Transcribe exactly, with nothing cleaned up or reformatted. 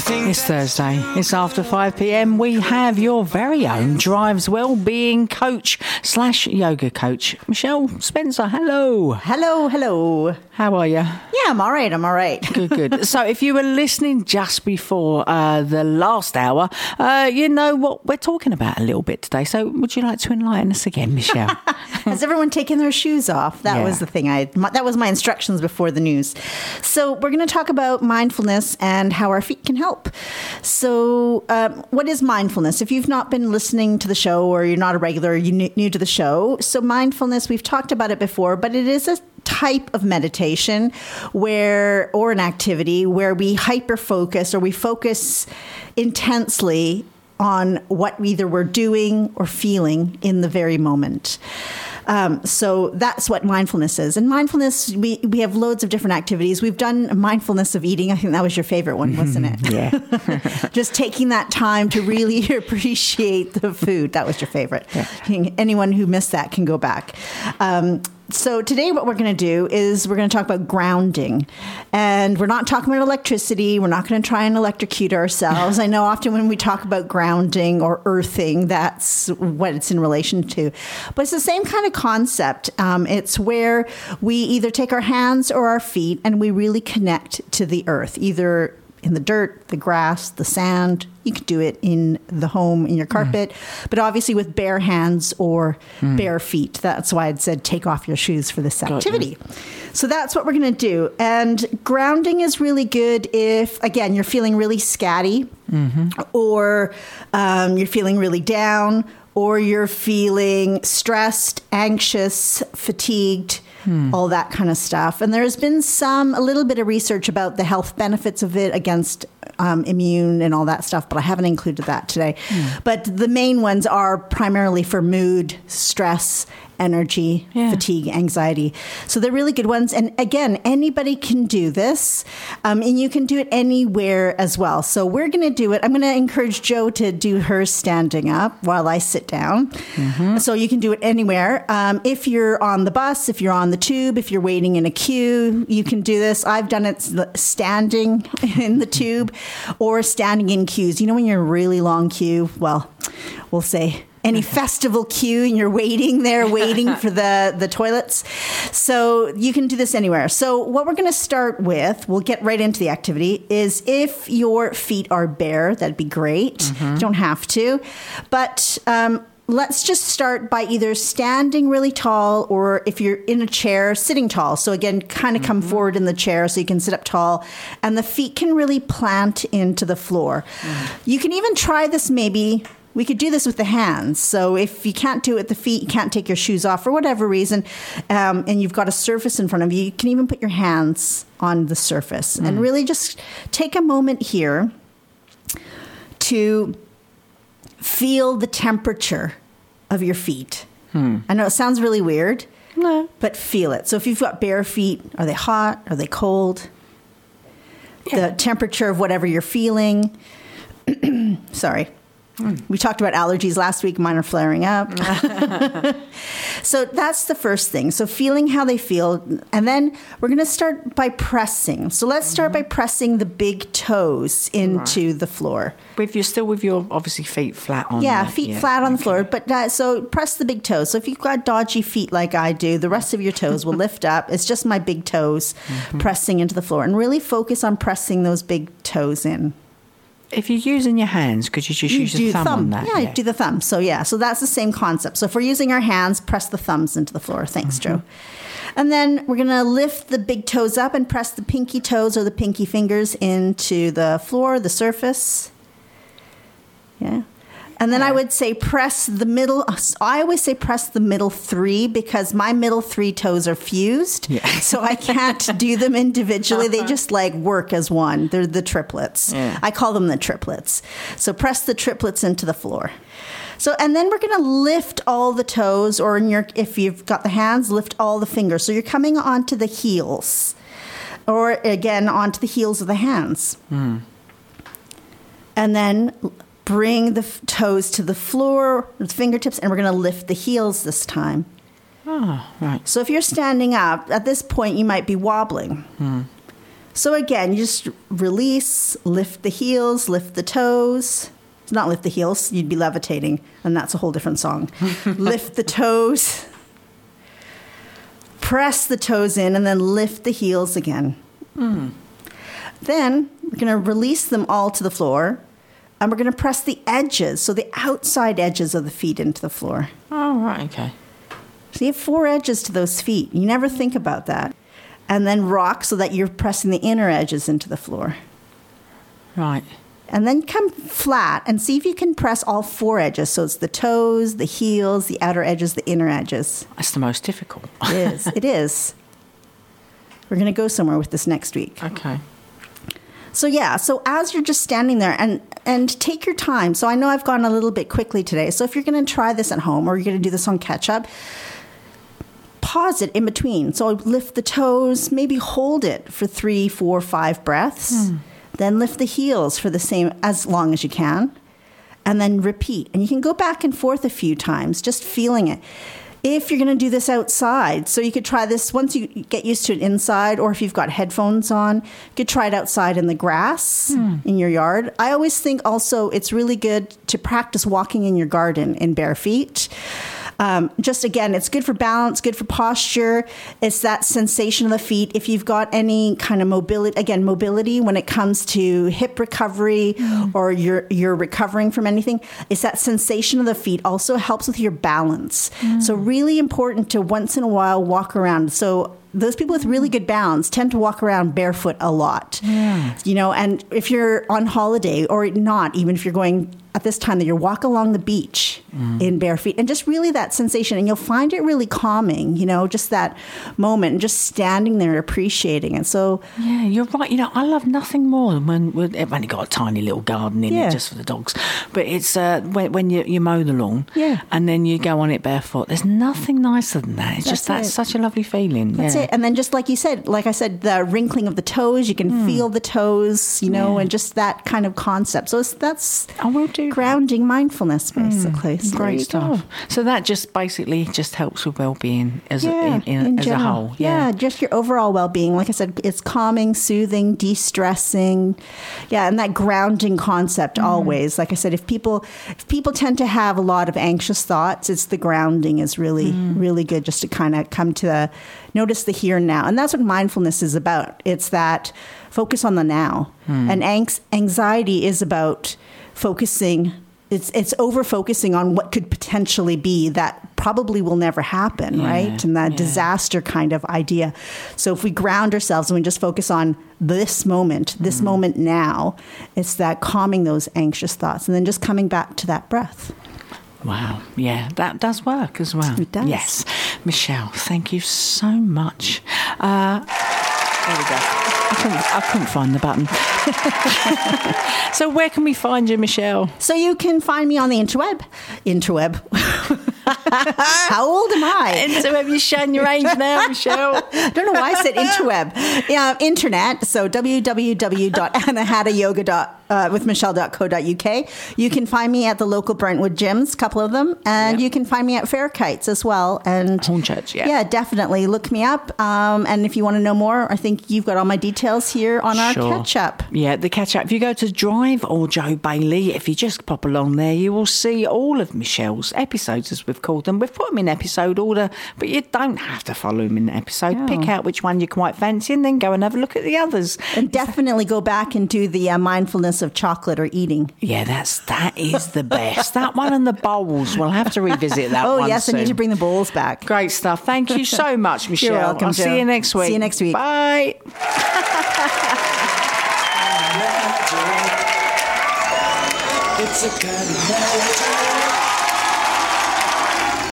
It's Thursday. It's after five p.m. We have your very own Drives Wellbeing coach slash yoga coach, Michelle Spencer. Hello. Hello, hello. How are you? Yeah, I'm all right. I'm all right. Good, good. So if you were listening just before uh, the last hour, uh, you know what we're talking about a little bit today. So would you like to enlighten us again, Michelle? Has everyone taken their shoes off? That Yeah. was the thing. I my, That was my instructions before the news. So we're going to talk about mindfulness and how our feet can help. So um, what is mindfulness? If you've not been listening to the show or you're not a regular, you're new, new to the show. So mindfulness, we've talked about it before, but it is a type of meditation where, or an activity where we hyper focus or we focus intensely on what either we're doing or feeling in the very moment. Um, so that's what mindfulness is. And mindfulness, we, we have loads of different activities. We've done mindfulness of eating. I think that was your favorite one, wasn't it? Yeah. Just taking that time to really appreciate the food. That was your favorite. Yeah. Anyone who missed that can go back. Um, So today what we're going to do is we're going to talk about grounding. And we're not talking about electricity. We're not going to try and electrocute ourselves. I know often when we talk about grounding or earthing, that's what it's in relation to. But it's the same kind of concept. Um, it's where we either take our hands or our feet and we really connect to the earth, either in the dirt, the grass, the sand. You could do it in the home, in your carpet, mm. but obviously with bare hands or mm. bare feet. That's why I'd said take off your shoes for this activity. So that's what we're going to do. And grounding is really good if, again, you're feeling really scatty mm-hmm. or um, you're feeling really down or you're feeling stressed, anxious, fatigued, Hmm. all that kind of stuff. And there's been some, a little bit of research about the health benefits of it against um, immune and all that stuff, but I haven't included that today. Hmm. But the main ones are primarily for mood, stress, energy, yeah. fatigue, anxiety. So they're really good ones. And again, anybody can do this. Um, and you can do it anywhere as well. So we're going to do it. I'm going to encourage Jo to do hers standing up while I sit down. Mm-hmm. So you can do it anywhere. Um, if you're on the bus, if you're on the tube, if you're waiting in a queue, you can do this. I've done it standing in the tube or standing in queues. You know, when you're in a really long queue, well, we'll say any festival queue and you're waiting there, waiting for the, the toilets. So you can do this anywhere. So what we're going to start with, we'll get right into the activity, is if your feet are bare, that'd be great. Mm-hmm. You don't have to. But um, let's just start by either standing really tall or if you're in a chair, sitting tall. So again, kind of come mm-hmm. forward in the chair so you can sit up tall. And the feet can really plant into the floor. Mm. You can even try this maybe... We could do this with the hands. So if you can't do it with the feet, you can't take your shoes off for whatever reason, um, and you've got a surface in front of you, you can even put your hands on the surface mm. and really just take a moment here to feel the temperature of your feet. Hmm. I know it sounds really weird, no. but feel it. So if you've got bare feet, are they hot? Are they cold? Yeah. The temperature of whatever you're feeling. Sorry. Mm. We talked about allergies last week. Mine are flaring up. So that's the first thing. So feeling how they feel. And then we're going to start by pressing. So let's start mm-hmm. by pressing the big toes into right. the floor. With you're still with your, obviously, feet flat on Yeah, the, feet yeah, flat on okay. the floor. But uh, so press the big toes. So if you've got dodgy feet like I do, the rest of your toes will lift up. It's just my big toes mm-hmm. pressing into the floor. And really focus on pressing those big toes in. If you're using your hands, could you just you use your thumb, thumb on that? Yeah, yeah, do the thumb. So, yeah, so that's the same concept. So if we're using our hands, press the thumbs into the floor. Thanks, mm-hmm. Jo. And then we're going to lift the big toes up and press the pinky toes or the pinky fingers into the floor, the surface. Yeah. And then yeah. I would say press the middle. I always say press the middle three because my middle three toes are fused. Yeah. So I can't do them individually. They just like work as one. They're the triplets. Yeah. I call them the triplets. So press the triplets into the floor. So, and then we're going to lift all the toes, or in your, if you've got the hands, lift all the fingers. So you're coming onto the heels, or again, onto the heels of the hands. Mm. And then bring the f- toes to the floor with fingertips, and we're going to lift the heels this time. Oh, right. So if you're standing up, at this point, you might be wobbling. Mm. So again, you just release, lift the heels, lift the toes. It's not lift the heels, you'd be levitating, and that's a whole different song. Lift the toes, press the toes in, and then lift the heels again. Mm. Then we're going to release them all to the floor, and we're going to press the edges, so the outside edges of the feet into the floor. Oh, right, okay. So you have four edges to those feet. You never think about that. And then rock so that you're pressing the inner edges into the floor. Right. And then come flat and see if you can press all four edges. So it's the toes, the heels, the outer edges, the inner edges. That's the most difficult. It is. It is. We're going to go somewhere with this next week. Okay. So yeah, so as you're just standing there, and, and take your time. So I know I've gone a little bit quickly today. So if you're going to try this at home or you're going to do this on catch-up, pause it in between. So lift the toes, maybe hold it for three, four, five breaths. Hmm. Then lift the heels for the same, as long as you can. And then repeat. And you can go back and forth a few times, just feeling it. If you're going to do this outside, so you could try this once you get used to it inside, or if you've got headphones on, you could try it outside in the grass hmm. in your yard. I always think also it's really good to practice walking in your garden in bare feet. Um, just again, it's good for balance, good for posture. It's that sensation of the feet. If you've got any kind of mobility, again, mobility when it comes to hip recovery mm. or you're, you're recovering from anything, it's that sensation of the feet also helps with your balance. Mm. So really important to once in a while walk around. So those people with really good balance tend to walk around barefoot a lot, yeah. you know, and if you're on holiday or not, even if you're going at this time that you walk along the beach mm. in bare feet and just really that sensation, and you'll find it really calming, you know, just that moment and just standing there appreciating it. So yeah, you're right. You know, I love nothing more than when, when I've only got a tiny little garden in yeah. it just for the dogs, but it's uh, when, when you, you mow the lawn yeah. and then you go on it barefoot. There's nothing nicer than that. It's that's just that's it. Such a lovely feeling. That's yeah. it. And then just like you said, like I said, the wrinkling of the toes, you can mm. feel the toes, you know, yeah. and just that kind of concept. So it's, that's I will do grounding that. Mindfulness, basically. Mm. So Great stuff. Go. So that just basically just helps with well-being as, yeah, a, in, in, in as a whole. Yeah. yeah, just your overall well-being. Like I said, it's calming, soothing, de-stressing. Yeah, and that grounding concept mm. always. Like I said, if people if people tend to have a lot of anxious thoughts, it's the grounding is really, mm. really good just to kind of come to the, notice the here and now. And that's what mindfulness is about. It's that focus on the now. Mm. And ang- anxiety is about focusing. It's it's over focusing on what could potentially be that probably will never happen, yeah, right? And that yeah. disaster kind of idea. So if we ground ourselves and we just focus on this moment, this mm. moment now, it's that calming those anxious thoughts and then just coming back to that breath. Wow. Yeah, that does work as well. It does. Yes. Michelle, thank you so much. Uh, there we go. I couldn't, I couldn't find the button. So where can we find you, Michelle? So you can find me on the interweb. Interweb. How old am I? Interweb, you're showing your age now, Michelle. I don't know why I said interweb. Yeah, internet. So w w w dot anahata yoga dot with michelle dot co dot u k. You can find me at the local Brentwood gyms, a couple of them, and yep. you can find me at Fair Kites as well. And Hornchurch, yeah. Yeah, definitely. Look me up. Um, and if you want to know more, I think you've got all my details here on our sure. catch-up. Yeah, the catch-up. If you go to Drive or Joe Bailey, if you just pop along there, you will see all of Michelle's episodes, as we've called them. We've put them in episode order, but you don't have to follow them in the episode. Yeah. Pick out which one you quite fancy and then go and have a look at the others. And definitely go back and do the uh, mindfulness of chocolate or eating. Yeah, that's that is the best. That one and the bowls. We'll have to revisit that oh, one. Oh, yes, soon. I need to bring the bowls back. Great stuff. Thank you so much, Michelle. You're welcome, I'll Joe. see you next week. See you next week. Bye. It's a kind of magic.